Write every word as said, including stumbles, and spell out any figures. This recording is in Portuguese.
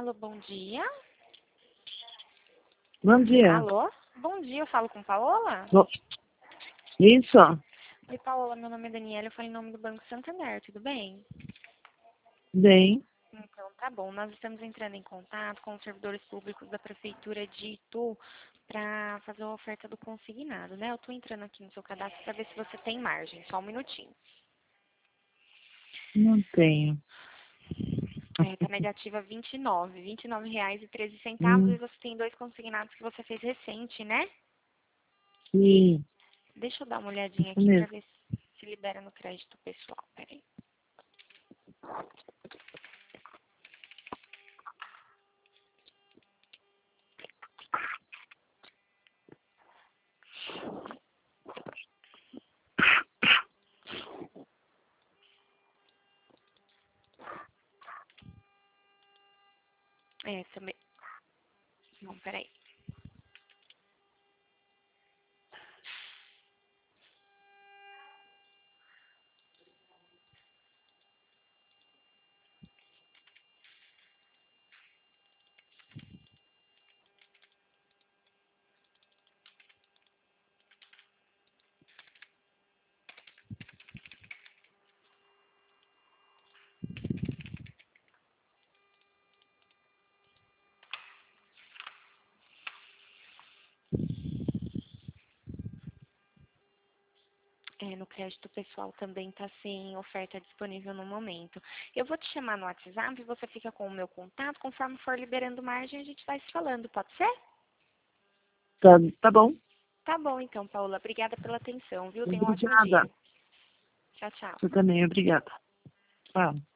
Alô, bom dia. Bom dia. Alô? Bom dia, eu falo com Paola? Bo- Isso? Oi, Paola, meu nome é Daniela, eu falo em nome do Banco Santander, tudo bem? Bem. Então, tá bom. Nós estamos entrando em contato com os servidores públicos da Prefeitura de Itu para fazer a oferta do consignado, né? Eu tô entrando aqui no seu cadastro para ver se você tem margem. Só um minutinho. Não tenho. É, tá negativa vinte e nove, vinte e nove reais e treze centavos e Hum, você tem dois consignados que você fez recente, né? sim, Deixa eu dar uma olhadinha isso aqui para mesmo. ver se se libera no crédito pessoal. Peraí. É, também. Não, peraí. É, no crédito pessoal também está sem oferta disponível no momento. Eu vou te chamar no WhatsApp e você fica com o meu contato. Conforme for liberando margem, a gente vai se falando, pode ser? Tá, tá bom. Tá bom, então, Paula. Obrigada pela atenção, viu? Tenha um ótimo dia. Obrigada. Tchau, tchau. Você também, obrigada. Tchau.